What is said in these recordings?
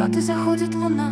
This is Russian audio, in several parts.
Идет и заходит луна,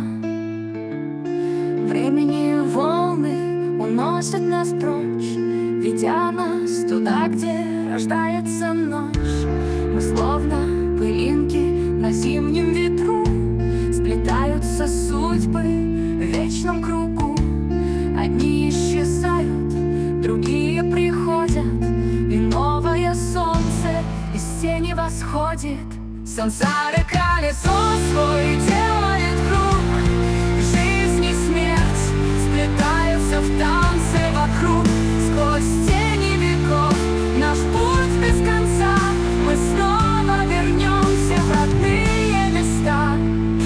времени волны уносят нас прочь, ведя нас туда, где рождается ночь. Мы словно пылинки на зимнем ветру, сплетаются судьбы в вечном кругу. Одни исчезают, другие приходят, и новое солнце из тени восходит. Сансары колесо свой делает круг, жизнь и смерть сплетаются в танце вокруг. Сквозь тени веков наш путь без конца, мы снова вернемся в родные места.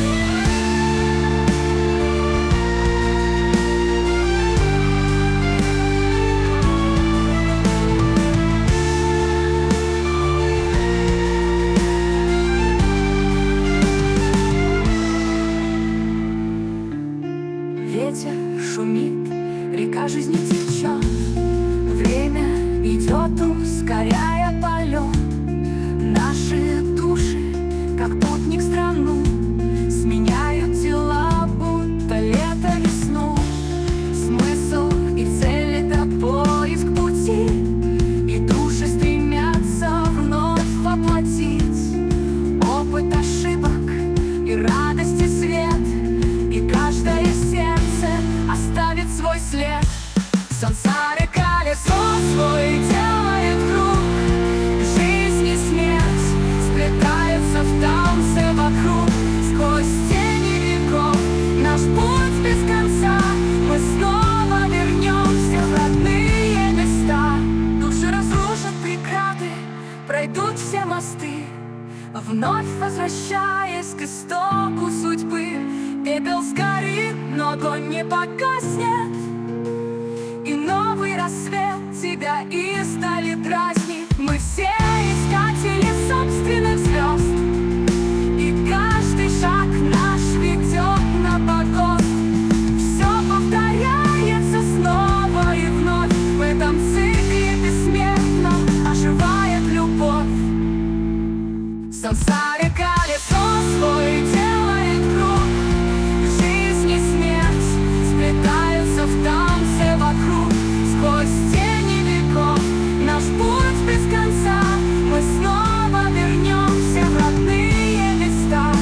Ветер шумит, река жизни течет, время идет, ускоряя полет. Наши души, как путник в страну, сменяют тела, будто лето весну. Смысл и цель — это поиск пути, и души стремятся вновь воплотить опыт ошибок и радости свет, и каждое сердце оставит свой след. Сансары колесо свой делает круг, жизнь и смерть сплетаются в танце вокруг. Сквозь тени веков наш путь без конца, мы снова вернемся в родные места. Души разрушат преграды, пройдут все мосты, вновь возвращаясь к истоку судьбы. Пепел сгорит, но огонь не погаснет, и новый рассвет тебя издали дразнит. Мы все искатели собственных звезд, и каждый шаг наш ведет на погост. Все повторяется снова и вновь, в этом цикле бессмертном оживает любовь. Сансары колесо свой делает круг, жизнь и смерть сплетаются в танце вокруг. Сквозь тени веков наш путь без конца, мы снова вернемся в родные места.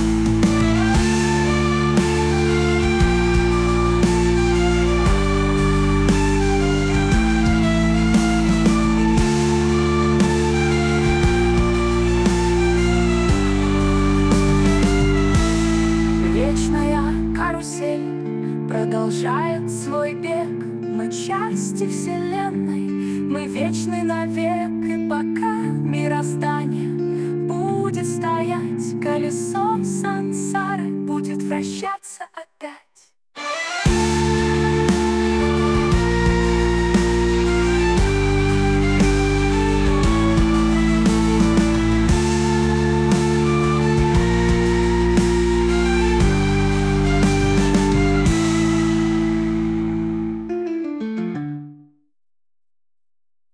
Вечная карусель продолжает свой бег. Мы части вселенной, мы вечны навек. И пока мироздание будет стоять, колесо сансары будет вращаться.